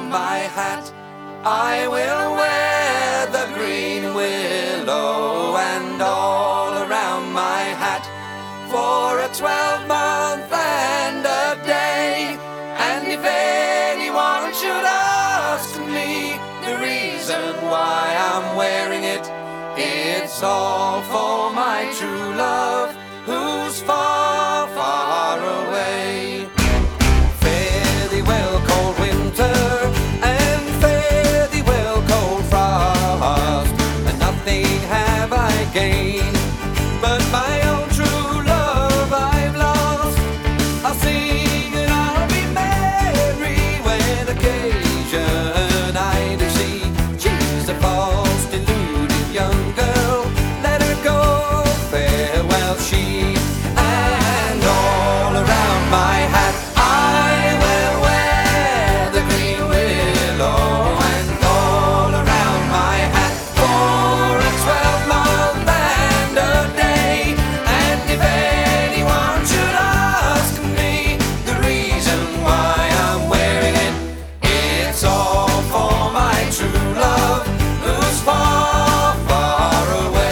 around my hat. I will wear the green willow and all around my hat for a 12-month and a day. And if anyone should ask me the reason why I'm wearing it, it's all for my true love who's far, far away. Fare thee well, cold winter, and fare thee well, cold frost, and nothing have I gained but my own true love I've lost. I'll sing and I'll be merry when occasion I do see she's a false, deluded young girl. Let her go, farewell she. And all around my hat I will wear the green willow, and all around my hat for a 12-month and a day. And if anyone should ask me the reason why I'm wearing it, it's all for my true love who's far, far away.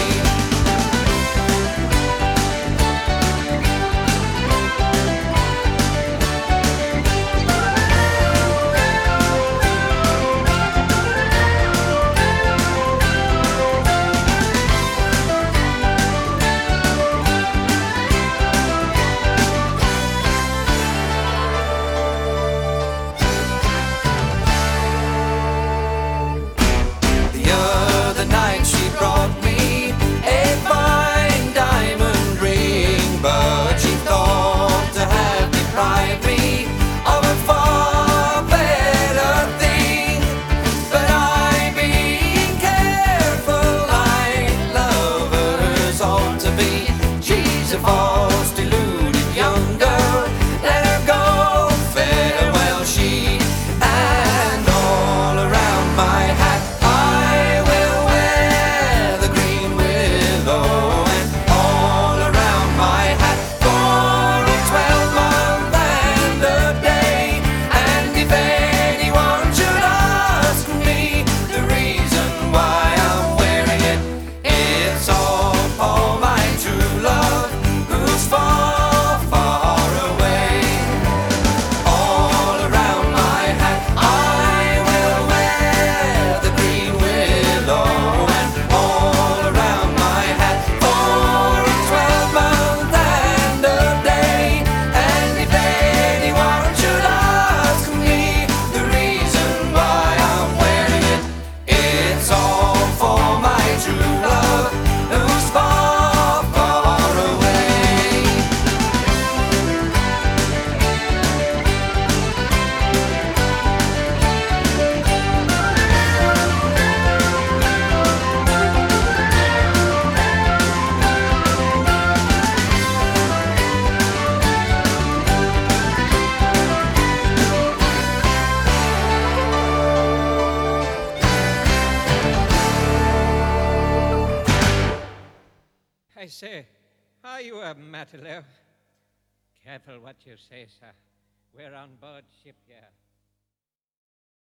The other night she brought me a fine diamond ring, but she thought to have deprived me of a far better thing. But I, being careful like lovers ought to be, she's a false, deluded young girl. Let her go, farewell she. And all around my hat I will wear the green willow, and all around my hat for a 12-month and a day. And if anyone should ask me the reason why I'm wearing it, it's all for my true love who's far, far away. All around my hat I will wear the green willow, and all around my hat for a 12-month and a day. And if anyone should ask me the reason why I'm wearing it, it's all for my true love who's far, far away. I say, are you a Matelot? Careful what you say, sir. We're on board ship here.